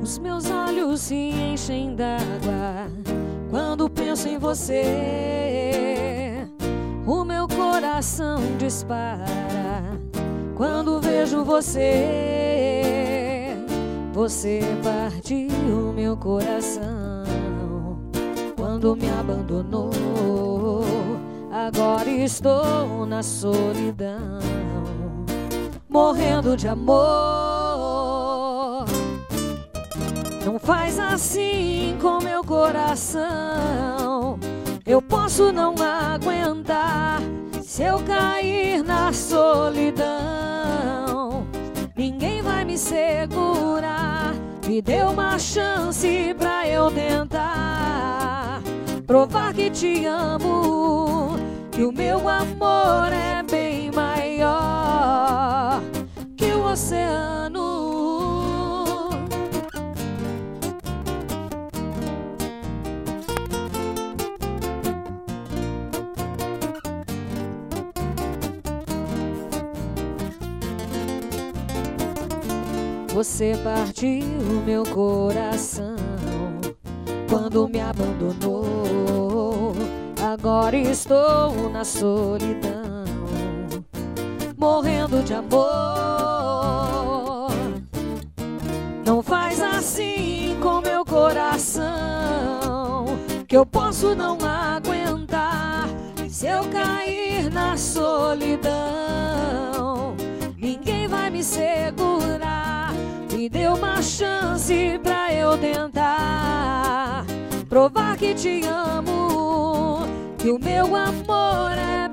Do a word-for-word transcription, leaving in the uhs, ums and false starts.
Os meus olhos se enchem d'água quando penso em você. O meu coração dispara quando vejo você. Você partiu meu coração quando me abandonou. Agora estou na solidão, morrendo de amor. Não faz assim com meu coração. Eu posso não aguentar se eu cair na solidão. Ninguém vai me segurar. Me dê uma chance pra eu tentar provar que te amo, que o meu amor é bem maior que o oceano. Você partiu meu coração quando me abandonou. Agora estou na solidão, morrendo de amor. Não faz assim com meu coração, que eu posso não aguentar se eu cair na solidão. Ninguém vai me segurar. Me dê uma chance pra eu tentar provar que te amo, que o meu amor é